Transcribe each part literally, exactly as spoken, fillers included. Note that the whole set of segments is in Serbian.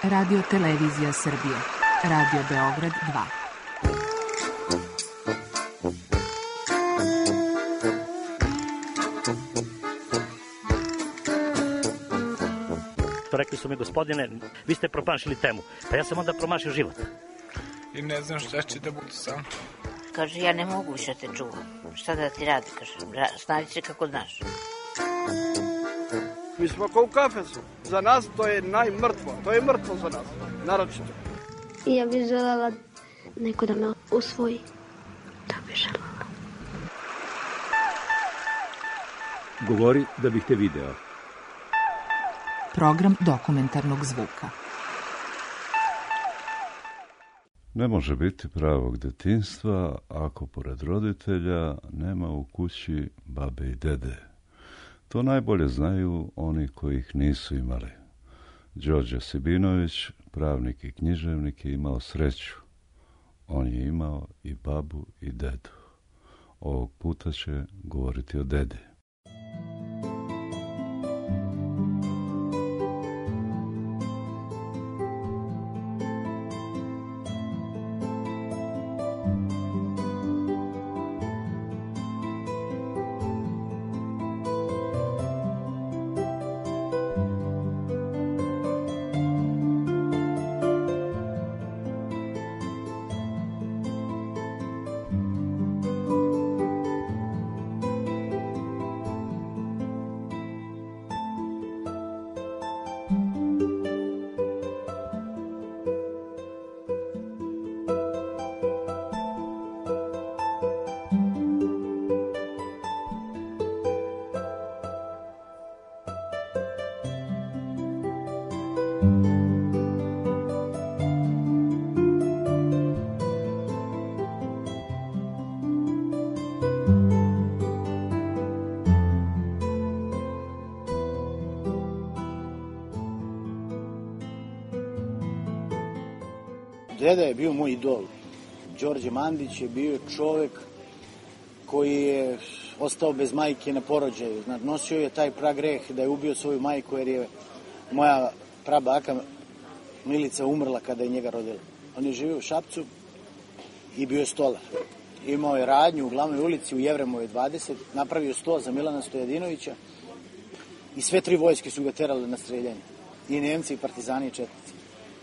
Radio Televizija Srbije. Radio Beograd dva. Rekli su mi, gospodine, vi ste promašili temu. Pa ja sam onda promašio život. I ne znam šta će da bude sam. Kaže, ja ne mogu više te čuvam. Šta da ti radi, kaže, snađi se kako znaš. Mi smo kao u kafesu. Za nas to je najmrtvo. To je mrtvo za nas, naročito. I ja bih želela neko da me usvoji. To bih želela. Govori da bih te video. Program dokumentarnog zvuka. Ne može biti pravog detinjstva ako pored roditelja nema u kući babe i dede. To najbolje znaju oni koji ih nisu imali. Đorđe Sibinović, pravnik i književnik, je imao sreću. On je imao i babu i dedu. Ovog puta će govoriti o dedi. Deda je bio moj idol. Đorđe Mandić je bio čovek koji je ostao bez majke na porođaju. Znači, nosio je taj pragreh da je ubio svoju majku jer je moja prabaka Milica umrla kada je njega rodila. On je živio u Šapcu i bio je stolar. Imao je radnju u glavnoj ulici u Jevremovoj dvadeset, napravio sto za Milana Stojadinovića i sve tri vojske su ga terale na streljanje. I Nemci, i Partizani, i Četnici.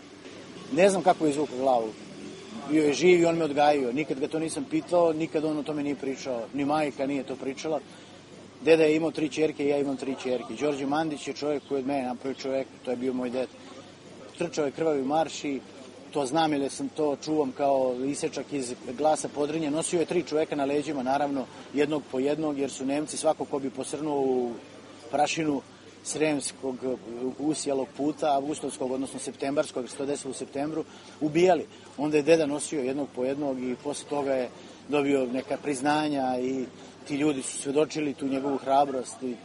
Ne znam kako je izvukao glavu. Bio je živ i on me odgajio. Nikad ga to nisam pitao, nikad on o tome nije pričao. Ni majka nije to pričala. Deda je imao tri ćerke i ja imam tri ćerke. Đorđe Mandić je čovjek koji od mene napravio čovjek, to je bio moj ded. Trčao je krvavi marš i to znam jer sam to čuvam kao isečak iz Glasa Podrinja. Nosio je tri čovjeka na leđima, naravno, jednog po jednog, jer su Nemci svako ko bi posrnuo u prašinu Sremskog usijalog puta, avgustovskog, odnosno septembarskog, jer se to desilo u septembru, ubijali. Onda je deda nosio jednog po jednog i posle toga je dobio neka priznanja i ti ljudi su svedočili tu njegovu hrabrost. I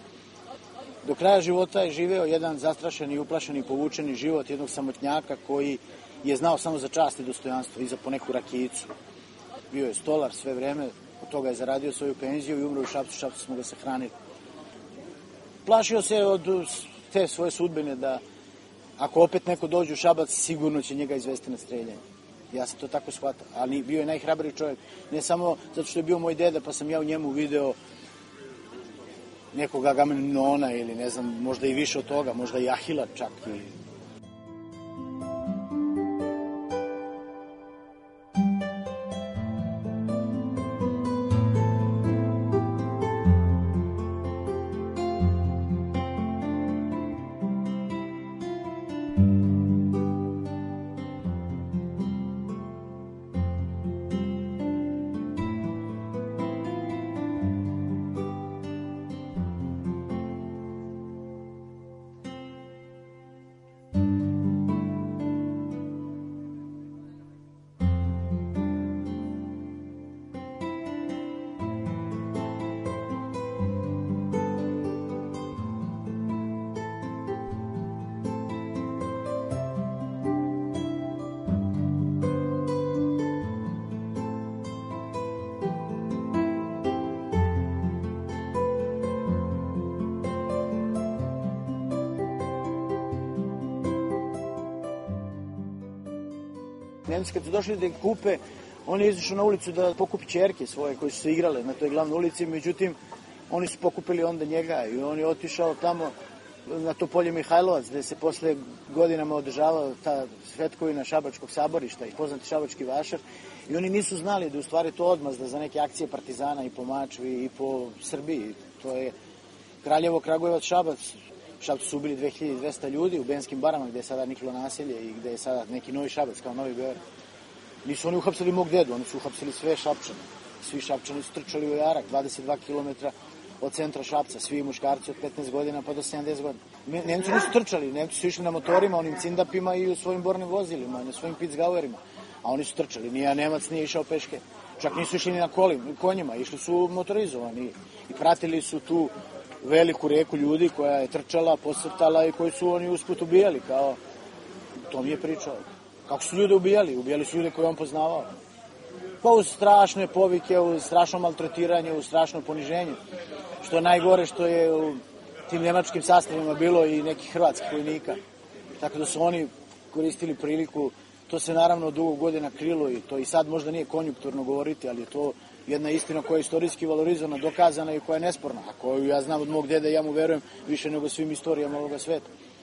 do kraja života je živeo jedan zastrašeni, uplašeni, povučeni život jednog samotnjaka koji je znao samo za čast i dostojanstvo i za poneku rakijicu. Bio je stolar sve vreme, od toga je zaradio svoju penziju i umro u Šapcu, Šapcu smo ga sahranili. Plašio se od te svoje sudbine da ako opet neko dođe u Šabac, sigurno će njega izvesti na streljanje. Ja sam to tako shvatao, ali bio je najhrabriji čovjek. Ne samo zato što je bio moj deda, pa sam ja u njemu video nekog Agamemnona ili ne znam, možda i više od toga, možda i Ahila čak. I Nemci kad su došli da ih kupe, on je izašao na ulicu da pokupi ćerke svoje koje su se igrale na toj glavnoj ulici, međutim, oni su pokupili onda njega i on je otišao tamo na to polje Mihajlovac, gde se posle godinama održavao ta svetkovina Šabačkog saborišta i poznati šabački vašar. I oni nisu znali da u stvari to odmazda za neke akcije partizana i po Mačvi i po Srbiji. To je Kraljevo, Kragujevac, Šabac. Šabcu su ubili dve hiljade dvesta ljudi u Benskim barama, gde je sada Niklo naselje i gde je sada neki novi Šabac, kao Novi Beograd. Nisu oni uhapsili mog dedu, oni su uhapsili sve Šapčane. Svi Šapčani su trčali u Jarak, dvadeset dva kilometra od centra Šapca, svi muškarci od petnaest godina pa do sedamdeset godina. Nemci nisu trčali, Nemci su išli na motorima, onim cindapima i u svojim bornim vozilima, na svojim picgauerima, a oni su trčali. Nija Nemac nije išao peške, čak nisu išli ni na kolim, konjima, išli su motorizovani i pratili su tu veliku reku ljudi koja je trčala, posrtala i koji su oni usput ubijali, kao to mi je pričao. Kako su ljude ubijali? Ubijali su ljude koje on poznavao. Pa uz strašne povike, uz strašno maltretiranje, uz strašno poniženje. Što je najgore što je u tim nemačkim sastavima bilo i nekih hrvatskih vojnika. Tako da su oni koristili priliku. To se naravno dugo godina krilo i to i sad možda nije konjunkturno govoriti, ali je to jedna istina koja je istorijski valorizovana, dokazana i koja je nesporna. A koju ja znam od mog dede, ja mu verujem više nego svim istorijama ovoga sveta.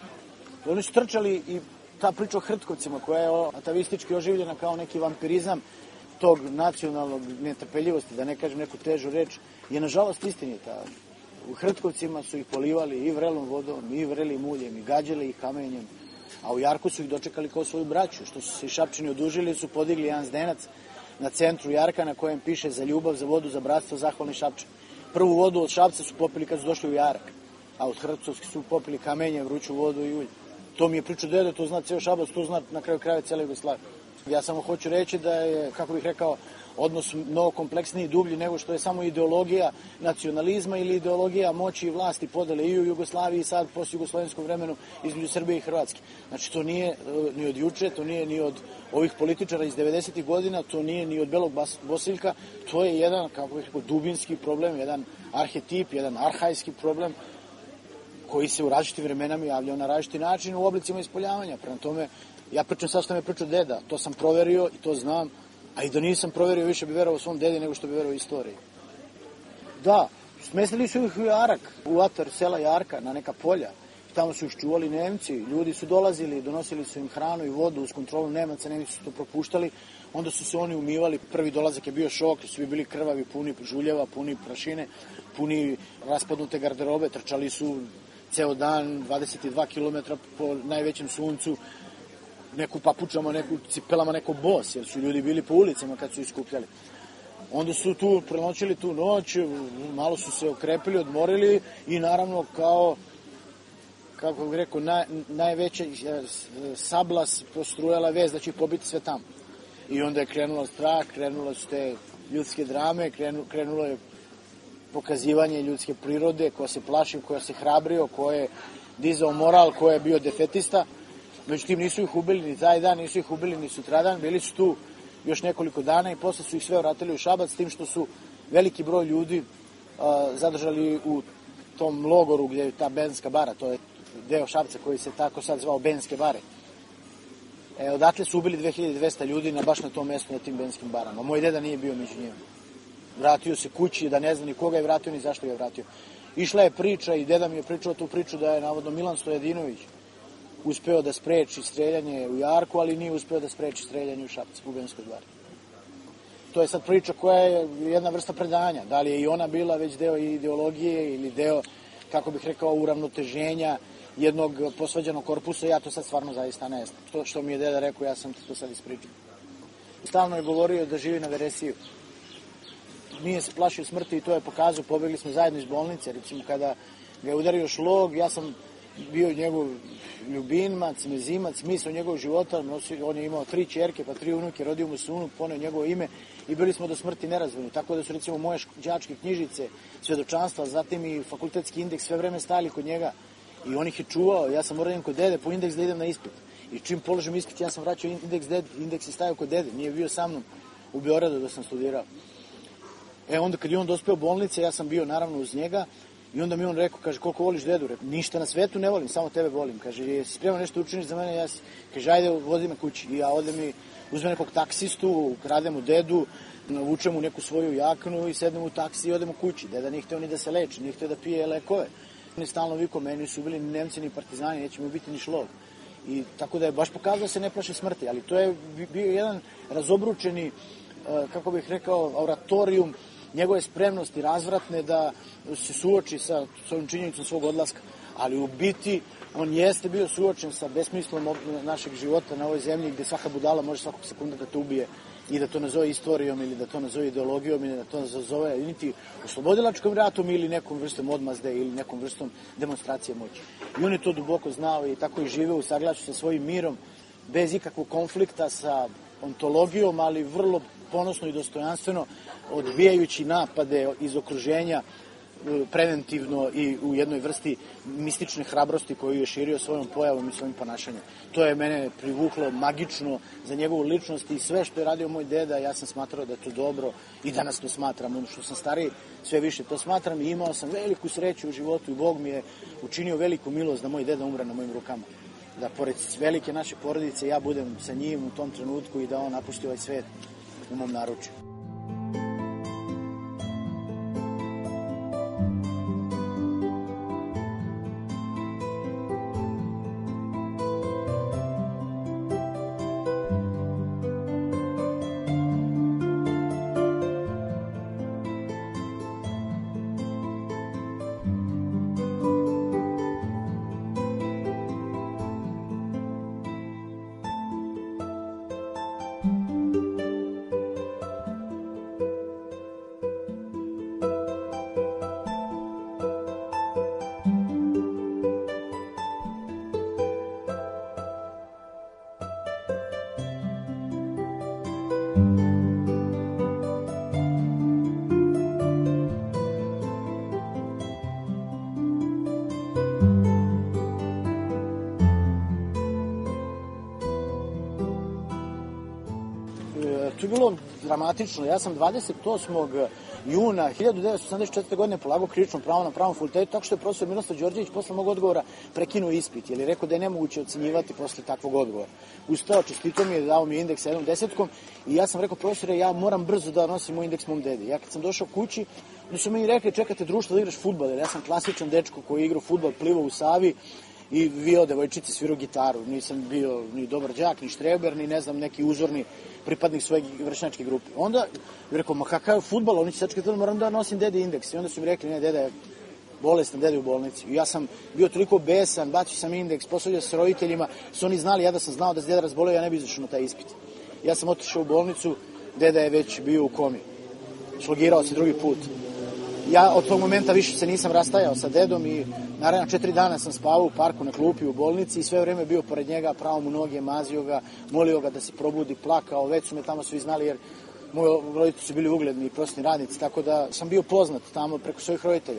Oni su trčali i ta priča o Hrtkovcima koja je atavistički oživljena kao neki vampirizam tog nacionalnog netrpeljivosti, da ne kažem neku težu reč, je nažalost istinita. U Hrtkovcima su ih polivali i vrelom vodom, i vrelim uljem, i gađali ih kamenjem, a u Jarku su ih dočekali kao svoju braću, što su se i Šapčani odužili, su podigli jedan zdenac na centru Jarka na kojem piše za ljubav, za vodu, za bratstvo, zahvalni Šapčani. Prvu vodu od Šapca su popili kad su došli u Jarak, a od Hrtkovskih su popili kamenje, vruću vodu i ulje. To mi je pričao dede, to zna ceo Šabac, to zna na kraju kraja cijela Jugoslavija. Ja samo hoću reći da je, kako bih rekao, odnos mnogo kompleksniji i dublji nego što je samo ideologija nacionalizma ili ideologija moći i vlasti podele i u Jugoslaviji i sad poslije jugoslovenskom vremenu između Srbije i Hrvatske. Znači to nije ni od juče, to nije ni od ovih političara iz devedesetih godina, to nije ni od Belog Bosiljka, to je jedan, kako bih rekao, dubinski problem, jedan arhetip, jedan arhajski problem koji se u različitim vremenama javljao na različiti način u oblicima ispoljavanja. Prema tome, ja pričam sad što me pričao deda, to sam proverio i to znam, a i da nisam proverio, više bi verovao svom dedi nego što bi verovao istoriji. Da, smestili su ih u Jarak, u atar sela Jarka, na neka polja. Tamo su ih čuvali Nemci, ljudi su dolazili, donosili su im hranu i vodu uz kontrolu Nemaca, Nemci su to propuštali, onda su se oni umivali, prvi dolazak je bio šok, svi bili krvavi, puni žuljeva, puni prašine, puni raspadnute garderobe, trčali su ceo dan, dvadeset dva kilometra po najvećem suncu, neku papučama, neku cipelama, neko bos, jer su ljudi bili po ulicama kad su iskupljali. Onda su tu prenoćili tu noć, malo su se okrepili, odmorili i naravno kao, kako bih rekao, naj, najveća sablas postrujala vez da će pobiti sve tamo. I onda je krenulo strah, krenule su te ljudske drame, krenu, krenulo je pokazivanje ljudske prirode, ko se plašio, ko se hrabrio, ko je dizao moral, ko je bio defetista. Međutim, nisu ih ubili ni taj dan, nisu ih ubili ni sutradan, bili su tu još nekoliko dana i posle su ih sve vratili u Šabac, s tim što su veliki broj ljudi a, zadržali u tom logoru gdje je ta Benska bara, to je deo Šapca koji se tako sad zvao Benske bare. E, odatle su ubili dve hiljade dvesta ljudi na baš na tom mestu, na tim Benskim barama. Moj deda nije bio među njima. Vratio se kući da ne zna ni koga je vratio ni zašto ga je vratio. Išla je priča i deda mi je pričao tu priču da je navodno Milan Stojadinović uspeo da spreči streljanje u Jarku, ali nije uspeo da spreči streljanje u Šapcu, u Benskoj bari. To je sad priča koja je jedna vrsta predanja. Da li je i ona bila već deo ideologije ili deo, kako bih rekao, uravnoteženja jednog posvađanog korpusa, ja to sad stvarno zaista ne znam. To što mi je deda rekao, ja sam to sad ispričao. Stalno je govorio da živi na veresiju. Nije se plašio smrti i to je pokazao. Pobegli smo zajedno iz bolnice, recimo kada ga je udario šlog, ja sam bio njegov ljubimac, mezimac, misao njegovog života, on je imao tri ćerke, pa tri unuke, rodio mu se unuk, poneo njegovo ime i bili smo do smrti nerazvojni. Tako da su recimo moje đačke knjižice, svedočanstva, zatim i fakultetski indeks sve vreme stali kod njega i on ih je čuvao. Ja sam morao idem kod dede po indeks da idem na ispit. I čim položim ispit, ja sam vraćao indeks dede, indeks je stavio kod dede, nije bio sa mnom u Beogradu da sam studirao. E onda kad je on dospeo u bolnice, ja sam bio naravno uz njega I onda mi on rekao, kaže, koliko voliš dedu? Rekao, ništa na svetu ne volim, samo tebe volim. Kaže, jesi spreman nešto učiniš za mene? Ja si, kaže, ajde, vozi me kući. I ja odem i uzmem nekog taksistu, ukradem mu dedu, navučem mu neku svoju jaknu i sednem u taksi i odem u kući. Deda nije hteo ni da se leči, nije hteo da pije lekove. On je stalno vikao, meni su bili ni Nemci ni Partizani, neće mu biti ni šlog. I tako da je baš pokazao da se ne plaši smrti, ali to je bio jedan razobručeni, kako bih rekao, oratorijum njegove spremnosti razvratne da se suoči sa svojom činjenicom svog odlaska. Ali u biti on jeste bio suočen sa besmislom našeg života na ovoj zemlji gde svaka budala može svakog sekunda da te ubije i da to nazove istorijom ili da to nazove ideologijom ili da to nazove niti oslobodilačkom ratom ili nekom vrstom odmazde ili nekom vrstom demonstracije moći. I on je to duboko znao i tako i živeo u saglasu sa svojim mirom, bez ikakvog konflikta sa ontologijom, ali vrlo ponosno i dostojanstveno, odbijajući napade iz okruženja preventivno i u jednoj vrsti mistične hrabrosti koju je širio svojom pojavom i svojim ponašanjem. To je mene privuklo magično za njegovu ličnost i sve što je radio moj deda, ja sam smatrao da je to dobro i danas to smatram. Ono što sam stariji, sve više to smatram i imao sam veliku sreću u životu i Bog mi je učinio veliku milost da moj deda umre na mojim rukama. Da pored velike naše porodice ja budem sa njim u tom trenutku i da on napusti ovaj svet u mom naručju. To je bilo dramatično. Ja sam dvadeset osmog juna hiljadu devetsto osamdeset četvrte. godine polagao krivično pravo na Pravom fakultetu, tako što je profesor Miroslav Đorđević posle mog odgovora prekinuo ispit, jer je rekao da je nemoguće ocenjivati posle takvog odgovora. Ustao, čestito mi je, dao mi indeks sa jednom desetkom i ja sam rekao, profesore, ja moram brzo da nosim moj indeks mom dedi. Ja kad sam došao kući, oni su meni rekli, čekate društvo da igraš fudbal, jer ja sam klasičan dečko koji je igrao fudbal, plivao u Savi i vio devojčici, svirao gitaru. Nisam bio ni dobar đak, ni štreber, ni ne znam, neki uzorni pripadnik svoje vršnjačke grupe. Onda je rekao, ma kakav je fudbal, oni će sačekati, moram da nosim dede indeks. I onda su mi rekli, ne, deda je bolestan, deda je u bolnici. I ja sam bio toliko besan, bacio sam indeks, posvađao se s roditeljima, su oni znali, ja da sam znao da se deda razboleo, ja ne bi izašao na taj ispit. Ja sam otišao u bolnicu, deda je već bio u komi. Slogirao se drugi put. Ja od tog momenta više se nisam rastajao sa dedom i naravno četiri dana sam spavao u parku na klupi u bolnici i sve vreme bio pored njega, pravo mu noge, mazio ga, molio ga da se probudi, plakao, već su me tamo svi znali jer moji roditelji su bili ugledni i prosni radnici, tako da sam bio poznat tamo preko svojih roditelja.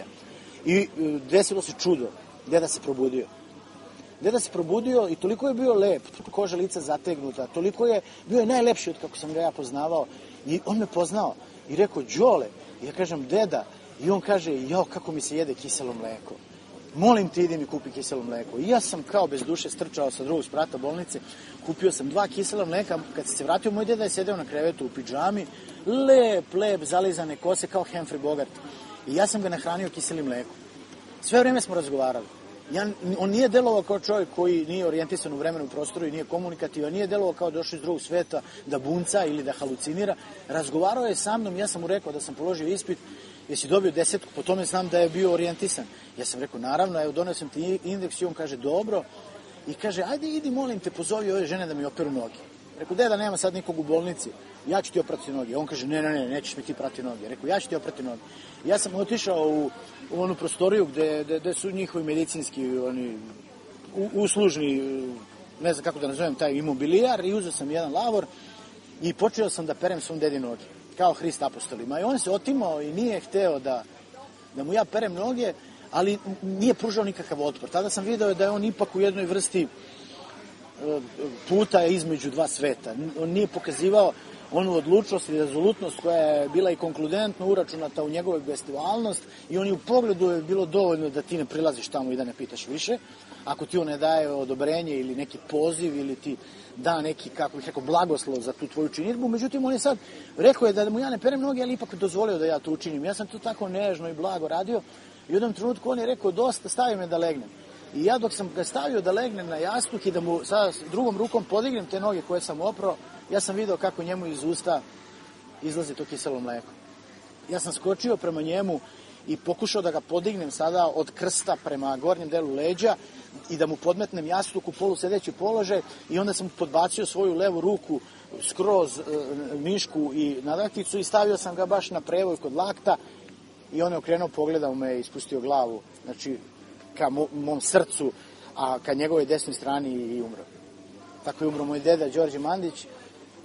I desilo se čudo, deda se probudio. Deda se probudio i toliko je bio lep, koža lica zategnuta, toliko je, bio je najlepši od kako sam ga ja poznavao i on me poznao i rekao, Đole, ja kažem, deda, i on kaže, jao, kako mi se jede kiselo mleko. Molim ti, idi mi kupi kiselo mleko. I ja sam kao bez duše strčao sa drugog sprata bolnice, kupio sam dva kisela mleka. Kad se vratio, moj deda je sedeo na krevetu u pidžami, lep, lep, zalizane kose kao Humphrey Bogart. I ja sam ga nahranio kiselim mlekom. Sve vreme smo razgovarali. Ja, on nije delovao kao čovjek koji nije orijentisan u vremenu, u prostoru i nije komunikativan, nije delovao kao došao iz drugog sveta da bunca ili da halucinira. Razgovarao je sa mnom, ja sam mu rekao da sam položio ispit, jesi dobio desetku, po tome znam da je bio orijentisan. Ja sam rekao, naravno, evo donio sam ti indeks i on kaže, dobro. I kaže, ajde idi, molim te, pozovi ove žene da mi operu noge. Rekao, deda, nema sad nikog u bolnici, ja ću ti oprati noge. On kaže, ne, ne, ne, nećeš mi ti prati noge. Rekao, ja ću ti oprati noge. Ja sam otišao u, u onu prostoriju gde, gde, gde su njihovi medicinski oni, u, uslužni, ne znam kako da nazovem, taj imobilijar i uzeo sam jedan lavor i počeo sam da perem svom dedi noge, kao Hrist apostolima. I on se otimao i nije hteo da, da mu ja perem noge, ali nije pružao nikakav otpor. Tada sam video da je on ipak u jednoj vrsti puta između dva sveta. On nije pokazivao onu odlučnost i rezolutnost koja je bila i konkludentno uračunata u njegovoj bestivalnost i on i u pogledu je bilo dovoljno da ti ne prilaziš tamo i da ne pitaš više. Ako ti on ne daje odobrenje ili neki poziv ili ti da neki, kako bih rekao, blagoslov za tu tvoju činidbu. Međutim, on je sad rekao je da mu ja ne perem noge, ali ipak dozvolio da ja to učinim. Ja sam to tako nežno i blago radio i u jednom trenutku on je rekao dosta, stavi me da legnem. I ja dok sam ga stavio da legnem na jastuk i da mu sa drugom rukom podignem te noge koje sam oprao, ja sam video kako njemu iz usta izlazi to kiselo mleko. Ja sam skočio prema njemu i pokušao da ga podignem sada od krsta prema gornjem delu leđa i da mu podmetnem jastuk u polusedeći položaj i onda sam podbacio svoju levu ruku skroz e, mišku i nadakticu i stavio sam ga baš na prevoj kod lakta i on je okrenuo, pogledao me i ispustio glavu, znači ka mo, mom srcu, a ka njegovoj desnoj strani i umro. Tako je umro moj deda Đorđe Mandić. E,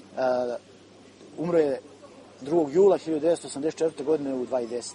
umro je drugog jula hiljadu devetsto osamdeset četvrte. godine u dva i deset.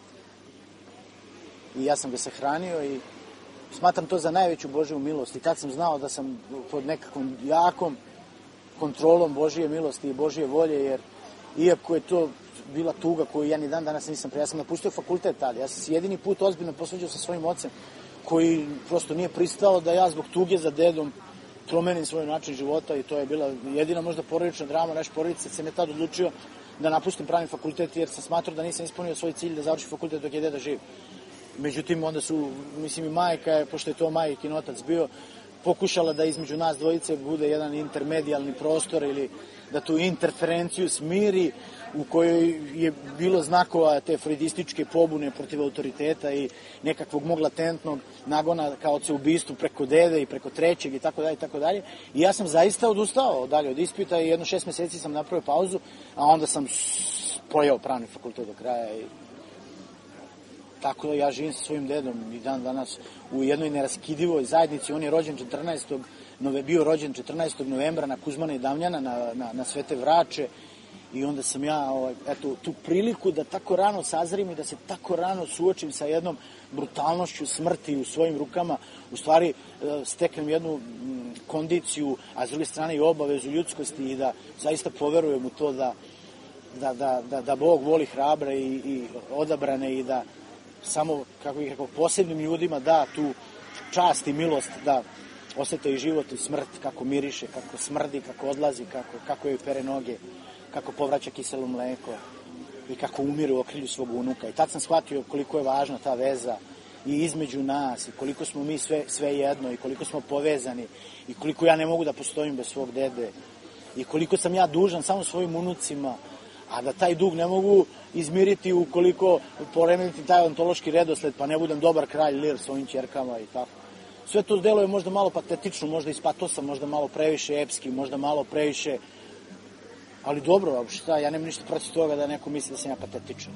I ja sam ga sahranio i smatram to za najveću Božju milost. I tad sam znao da sam pod nekakvom jakom kontrolom Božje milosti i Božje volje, jer iako je to bila tuga koju ja ni dan danas nisam pre. Ja sam napustio fakultet tada. Ja sam se jedini put ozbiljno posvađao sa svojim ocem, koji prosto nije pristao da ja zbog tuge za dedom promenim svoj način života i to je bila jedina možda porodična drama naše porodice. Sam je tad odlučio da napustim pravni fakultet jer sam smatrao da nisam ispunio svoj cilj da završim fakultet dok je deda živ. Međutim, onda su, mislim i majka, pošto je to majkin otac bio, pokušala da između nas dvojice bude jedan intermedijalni prostor ili da tu interferenciju smiri u kojoj je bilo znakova te freudističke pobune protiv autoriteta i nekakvog mog latentnog nagona kao oceubistvu preko dede i preko trećeg i tako dalje i tako dalje. I ja sam zaista odustao dalje od ispita i jedno šest meseci sam napravio pauzu, a onda sam pojao pravni fakultet do kraja i tako da ja živim sa svojim dedom i dan danas u jednoj neraskidivoj zajednici. On je rođen četrnaestog bio rođen četrnaestog novembra na Kuzmana i Damljana, na, na, na Svete Vrače i onda sam ja ovaj, eto, tu priliku da tako rano sazrim i da se tako rano suočim sa jednom brutalnošću smrti u svojim rukama, u stvari steknem jednu kondiciju, a s druge strane i obavezu ljudskosti i da zaista poverujem u to da, da, da, da, da Bog voli hrabre i, i odabrane i da samo, kako bih rekao, posebnim ljudima da tu čast i milost da osete i život i smrt, kako miriše, kako smrdi, kako odlazi, kako, kako joj pere noge, kako povraća kiselo mleko i kako umire u okrilju svog unuka. I tad sam shvatio koliko je važna ta veza i između nas i koliko smo mi sve, sve jedno i koliko smo povezani i koliko ja ne mogu da postojim bez svog dede i koliko sam ja dužan samo svojim unucima, a da taj dug ne mogu izmiriti ukoliko poremetim taj ontološki redosled pa ne budem dobar kralj Lir svojim ćerkama i tako. Sve to delo je možda malo patetično, možda iz patosa, možda malo previše epski, možda malo previše, ali dobro, šta, ja nemam ništa protiv toga da neko misli da sam ja patetičan.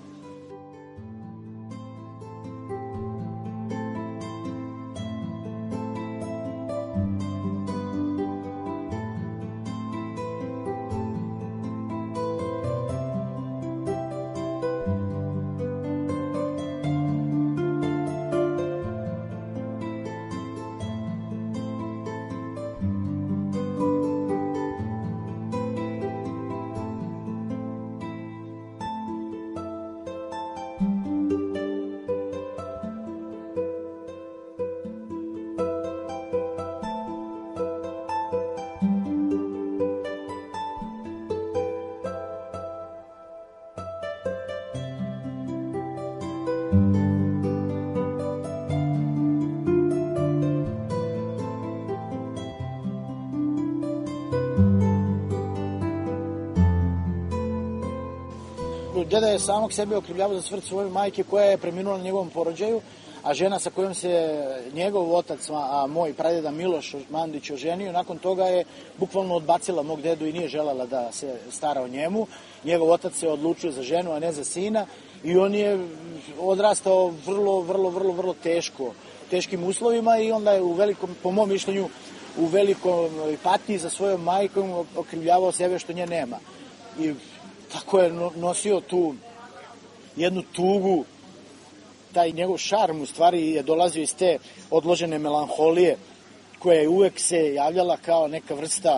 Deda je samog sebe okrivljavao za smrt svoje majke koja je preminula na njegovom porođaju, a žena sa kojom se njegov otac, a moj pradeda Miloš Mandić oženio, nakon toga je bukvalno odbacila mog dedu i nije želala da se stara o njemu. Njegov otac se odlučio za ženu, a ne za sina i on je odrastao vrlo, vrlo, vrlo, vrlo teško, teškim uslovima i onda je u velikom, po mom mišljenju, u velikom patnji za svojom majkom okrivljavao sebe što nje nema. I tako je nosio tu jednu tugu, taj njegov šarm u stvari je dolazio iz te odložene melanholije koja je uvek se javljala kao neka vrsta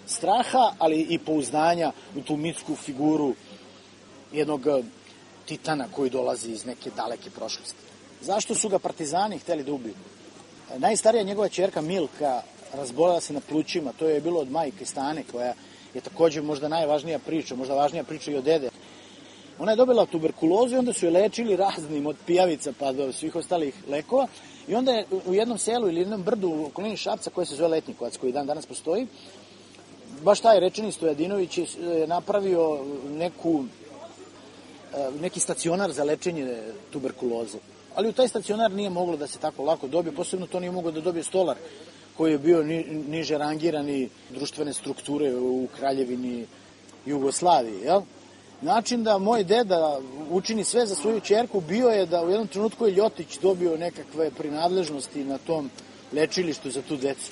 straha, ali i pouzdanja u tu mitsku figuru jednog titana koji dolazi iz neke daleke prošlosti. Zašto su ga partizani hteli da ubiju? Najstarija njegova ćerka Milka razbolela se na plućima, to je bilo od majke Stane, koja je takođe možda najvažnija priča, možda važnija priča i od dede. Ona je dobila tuberkulozu i onda su je lečili raznim, od pijavica pa do svih ostalih lekova. I onda je u jednom selu ili jednom brdu u okolini Šapca, koje se zove Letnjikovac, koji dan danas postoji, baš taj rečeni Stojadinović je napravio neku, neki stacionar za lečenje tuberkuloze. Ali u taj stacionar nije moglo da se tako lako dobije, posebno to nije moglo da dobije stolar koji je bio ni, niže rangirani društvene strukture u Kraljevini Jugoslaviji, jel? Način da moj deda učini sve za svoju ćerku bio je da u jednom trenutku je Ljotić dobio nekakve prinadležnosti na tom lečilištu za tu decu.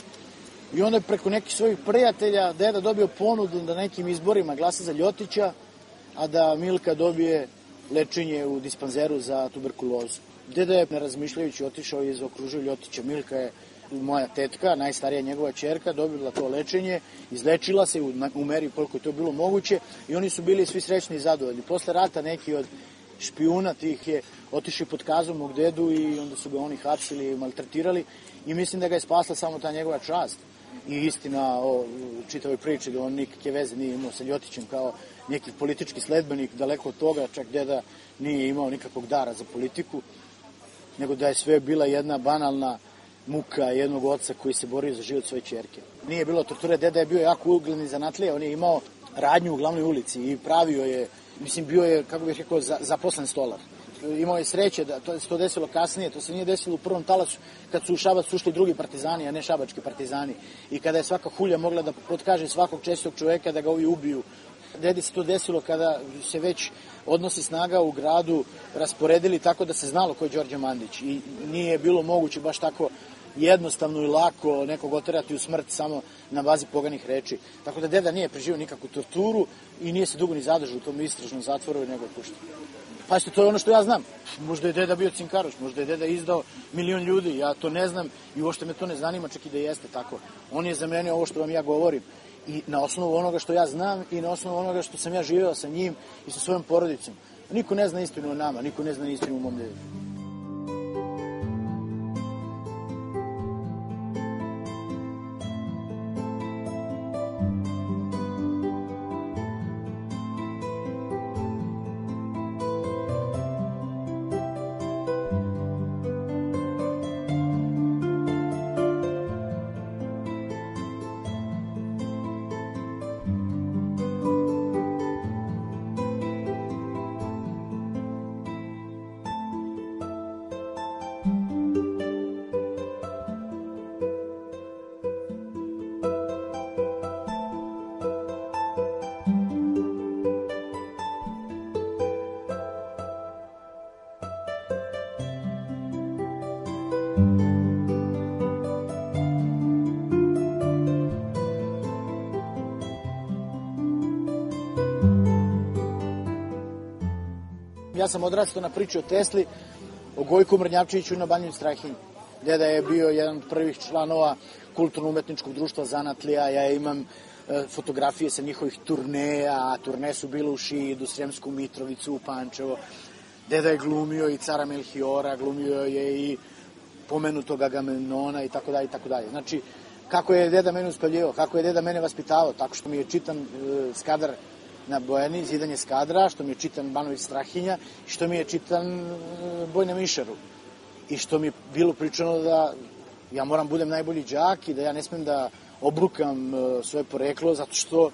I onda je preko nekih svojih prijatelja deda dobio ponudu da nekim izborima glasa za Ljotića, a da Milka dobije lečenje u dispanzeru za tuberkulozu. Deda je, ne razmišljajući, otišao i zaokružio Ljotića. Milka je moja tetka, najstarija njegova ćerka, dobila to lečenje, izlečila se u, u meri koliko je to bilo moguće i oni su bili svi srećni i zadovoljni. Posle rata neki od špijuna tih je otišli pod kazom mog dedu i onda su ga oni hapsili i maltretirali i mislim da ga je spasla samo ta njegova čast. I istina o čitavoj priči da on nikakve veze nije imao sa Ljotićem kao neki politički sledbenik, daleko od toga, čak deda nije imao nikakvog dara za politiku, nego da je sve bila jedna banalna muka jednog oca koji se borio za život svoje ćerke. Nije bilo torture, deda je bio jako ugledni zanatlija, on je imao radnju u glavnoj ulici i pravio je, mislim, bio je, kako bih rekao, zaposlen stolar. Imao je sreće da to se to desilo kasnije, to se nije desilo u prvom talasu kad su u Šabac ušli drugi partizani, a ne šabački partizani. I kada je svaka hulja mogla da potkaže svakog čestog čoveka da ga ovi ubiju. Dedi se to desilo kada se već odnosi snaga u gradu rasporedili tako da se znalo ko je Đorđe Mandić i nije bilo moguće baš tako jednostavno i lako nekog oterati u smrt samo na bazi poganih reči. Tako da deda nije preživio nikakvu torturu i nije se dugo ni zadržao u tom istražnom zatvoru nego pušten. Pazite, to je ono što ja znam. Možda je deda bio cinkaroš, možda je deda izdao milion ljudi, ja to ne znam i uopšte me to ne zanima, čak i da jeste tako. On je za mene ovo što vam ja govorim. I na osnovu onoga što ja znam i na osnovu onoga što sam ja živeo sa njim i sa svojom porodicom. Niko ne zna istinu o nama, niko ne zna istinu o mom dedu. Ja sam odrastao na priči o Tesli, o Gojku Mrnjavčeviću i na Banjim Strahinji. Deda je bio jedan od prvih članova kulturno-umetničkog društva Zanatlija, ja imam e, fotografije sa njihovih turneja, turne su bile u Šidu, Sremsku Mitrovicu, u Pančevo. Deda je glumio i cara Melhiora, glumio je i pomenutog Agamemnona i tako dalje i tako dalje. Znači, kako je deda mene uspavljivao, kako je deda mene vaspitavao, tako što mi je čitan e, Skadar na Bojani, zidanje Skadra, što mi je čitan Banović Strahinja, što mi je čitan Boj na Mišaru. I što mi je bilo pričano da ja moram budem najbolji đak i da ja ne smem da obrukam svoje poreklo zato što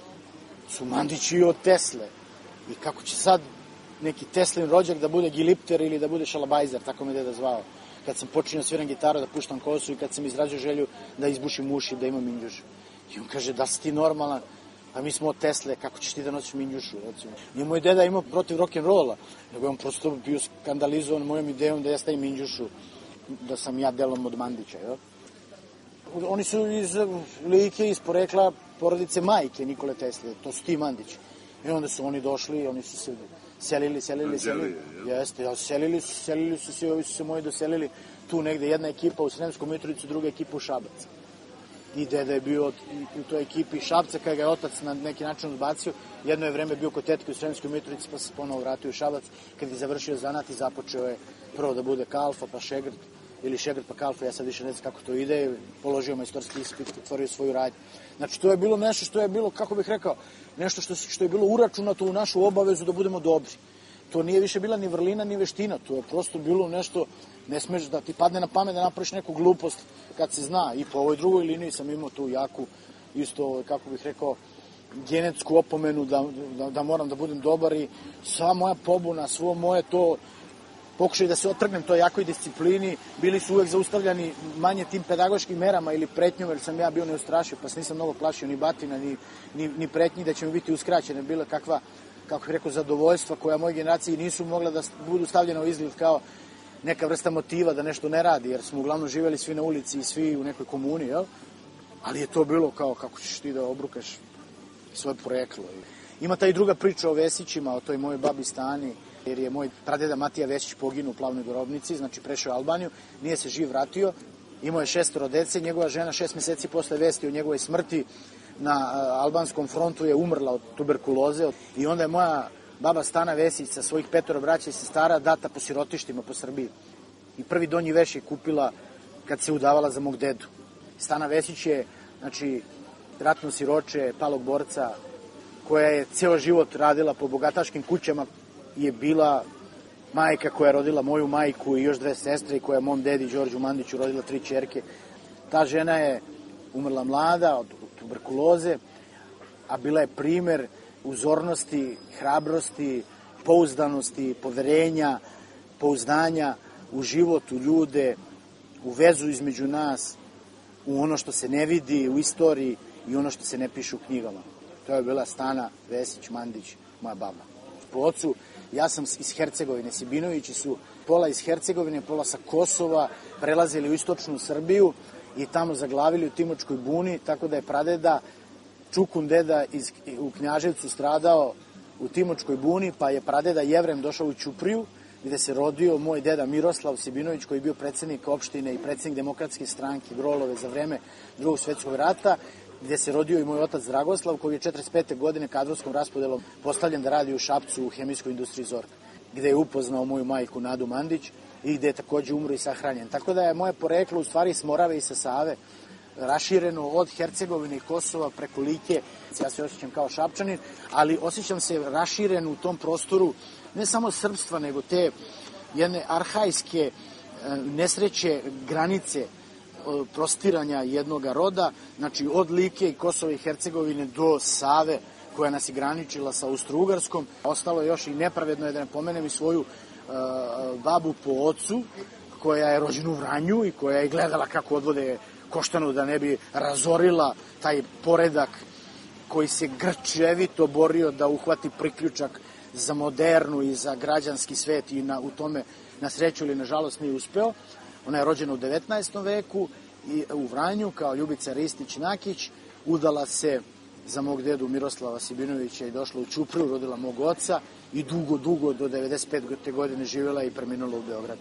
su Mandići od Tesle. I kako će sad neki Teslin rođak da bude Gilipter ili da bude Šalabajzer, tako me deda zvao. Kad sam počinio sviram gitaru, da puštam kosu i kad sam izrađao želju da izbušim uši, da imam minđuš. I on kaže, da si ti normalan? Pa mi smo od Tesle, kako ćeš ti da nosiš minđušu, recimo. Nije moj deda imao protiv rock'n'rolla, nego je on prosto bio skandalizovan mojom idejom da ja stavim minđušu, da sam ja delom od Mandića, jel? Oni su iz Like, iz porekla porodice majke Nikole Tesle, to su ti Mandići. I onda su oni došli, oni su se selili, selili, selili. Jeste, ja, selili su, selili su se, ovi su se moji doselili tu negde, jedna ekipa u Sremsku Mitrovicu, druga ekipa u Šabac. i deda je bio u toj ekipi Šapca, kada ga je otac na neki način odbacio. Jedno je vreme bio kod tetke u Sremskoj Mitrovici, pa se ponovo vratio u Šabac. Kad je završio zanat i započeo je prvo da bude kalfa, pa šegrt, ili šegrt pa kalfa, ja sad više ne znam kako to ide, položio majstorski ispit, otvorio svoju radnju. Znači, to je bilo nešto što je bilo, kako bih rekao, nešto što, što je bilo uračunato u našu obavezu da budemo dobri. To nije više bila ni vrlina, ni veština, to je prosto bilo nešto, ne smeš da ti padne na pamet da napraviš neku glupost kad se zna. I po ovoj drugoj liniji sam imao tu jaku, isto, kako bih rekao, genetsku opomenu da, da, da moram da budem dobar i sva moja pobuna, svo moje to, pokušaj da se otrgnem toj jakoj disciplini, bili su uvek zaustavljani manje tim pedagoškim merama ili pretnjom, jer sam ja bio neustrašiv, pa se nisam mnogo plašio ni batina, ni, ni, ni pretnji da će mi biti uskraćene, bila kakva, kako bih rekao, zadovoljstva koja moje generaciji nisu mogla da budu stavljena u izgled kao neka vrsta motiva da nešto ne radi, jer smo uglavnom živjeli svi na ulici i svi u nekoj komuni, jel? Ali je to bilo kao kako ćeš ti da obrukaš svoje poreklo. Ima ta i druga priča o Vesićima, o toj mojoj babi Stani, jer je moj pradeda Matija Vesić poginuo u Plavnoj Grobnici, znači prešao Albaniju, nije se živ vratio, imao je šestoro dece, njegova žena šest meseci posle vesti o njegovoj smrti na albanskom frontu je umrla od tuberkuloze i onda je moja baba Stana Vesić sa svojih petoro braća i sestara data po sirotištima po Srbiji. I prvi donji veš je kupila kad se udavala za mog dedu. Stana Vesić je, znači, ratno siroče, palog borca, koja je ceo život radila po bogataškim kućama, je bila majka koja je rodila moju majku i još dve sestre i koja je mom dedi Đorđu Mandiću rodila tri ćerke. Ta žena je umrla mlada od tuberkuloze, a bila je primer uzornosti, hrabrosti, pouzdanosti, poverenja, pouzdanja u život, u ljude, u vezu između nas, u ono što se ne vidi u istoriji i ono što se ne piše u knjigama. To je bila Stana Vesić Mandić, moja baba. Po ocu, ja sam iz Hercegovine, Sibinovići su pola iz Hercegovine, pola sa Kosova, prelazili u istočnu Srbiju i tamo zaglavili u Timočkoj buni, tako da je pradeda Čukun deda iz, u Knjaževcu stradao u Timočkoj buni, pa je pradeda Jevrem došao u Ćupriju, gde se rodio moj deda Miroslav Sibinović, koji je bio predsednik opštine i predsednik Demokratske stranke Grolove za vreme Drugog svetskog rata, gde se rodio i moj otac Dragoslav, koji je četrdeset pete godine kadrovskom raspodelom postavljen da radi u Šapcu u hemijskoj industriji Zorka, gde je upoznao moju majku Nadu Mandić i gde je takođe umro i sahranjen. Tako da je moje poreklo u stvari s Morave i sa Save, rašireno od Hercegovine i Kosova preko Like. Ja se osjećam kao Šapčanin, ali osjećam se rašireno u tom prostoru ne samo srpstva, nego te jedne arhajske nesreće granice prostiranja jednog roda, znači od Like i Kosova i Hercegovine do Save, koja nas je graničila sa Austro-Ugarskom. Ostalo je još i nepravedno je da ne pomenem i svoju uh, babu po ocu, koja je rođena u Vranju i koja je gledala kako odvode Koštanu da ne bi razorila taj poredak koji se grčevito borio da uhvati priključak za modernu i za građanski svet i na, u tome na sreću ili nažalost nije uspeo. Ona je rođena u devetnaestom veku i u Vranju kao Ljubica Ristić-Nakić, udala se za mog dedu Miroslava Sibinovića i došla u Ćupriju, rodila mog oca i dugo, dugo do devedeset pete godine živjela i preminula u Beogradu.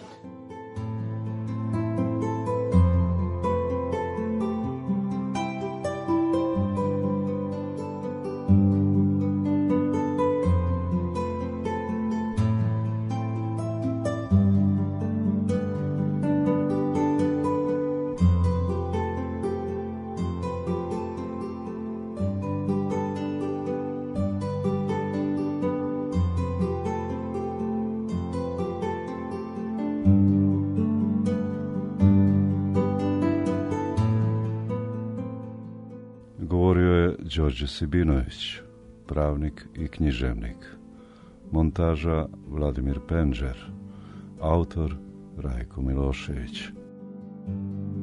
Đorđe Sibinović, pravnik i književnik. Montaža Vladimir Penđer. Autor Rajko Milošević.